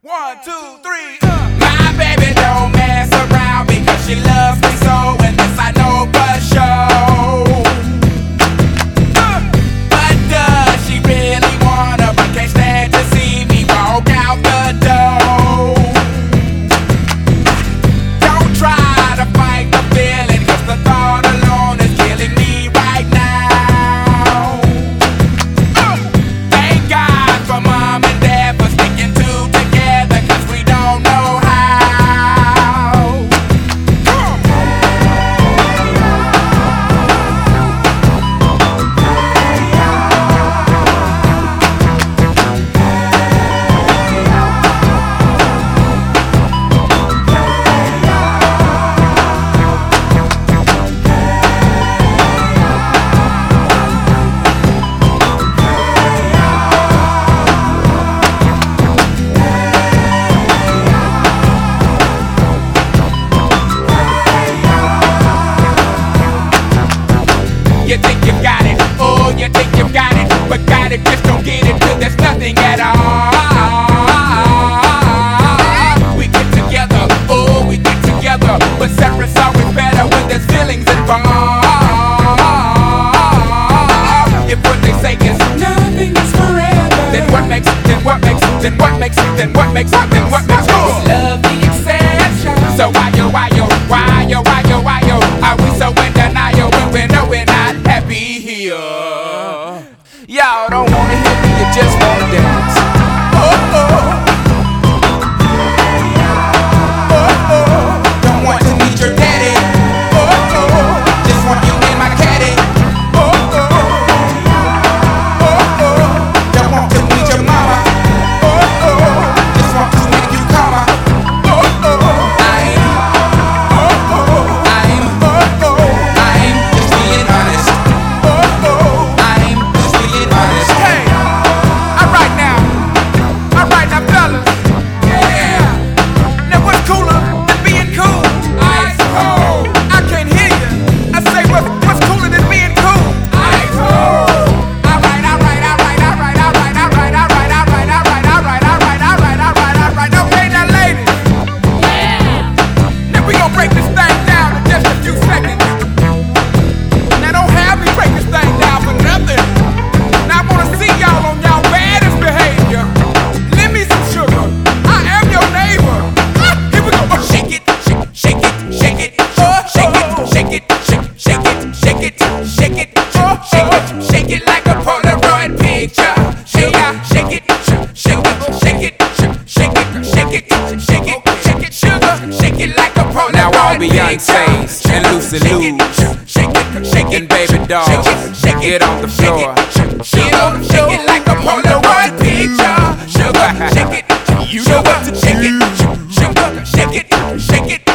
1, 2, 3. My baby don't mess around because she loves me so, and this I know for sure. But does she really wanna, but can't stand to see me walk out the door? Don't try to fight the feeling, cause the thought alone is killing me right now. Thank God for mom and dad for sticking two together, cause we don't know how. You think you got it, oh, you think you got it, but got it, just don't get it till there's nothing at all. We get together, oh, we get together, but separate's always better when there's feelings involved. If what they say is nothing is forever, then what makes it, then what makes it, then what makes it, then what makes it, then what makes it? Love the exception. So why yo, are we so in denial when we know we're not happy here? Y'all don't wanna hear me, you just wanna dance. Don't want to meet your daddy. Just want you in my caddy. Don't want to meet your mama. Just want to make you calmer. I'm just being honest. I'm just being honest. Hey, alright now, fellas. Yeah. Now what's cooler than being cool? Ice cold. I can't hear you. I say what's cooler than being cool? Ice cold. Alright. Okay, now ladies. Yeah. Now we gon' break this thing down in just a few seconds. Now don't have me break this thing down for nothing. Now I wanna see y'all on y'all baddest behavior. Lend me some sugar. I am your neighbor. Here we go. Shake it, shake it, shake it, shake it, shake it, shake it, shake it, shake it, shake it, shake it like a Polaroid picture. Shake it, shake it, shake it, shake it, shake it, shake it, shake it, sugar. Shake it like a Polaroid picture. Now all Beyonce's and Lucy Lou's and Baby Dolls, get on the floor. Shake it like a Polaroid picture. Sugar, shake it. You know what to shake it. Sugar, shake it, shake it.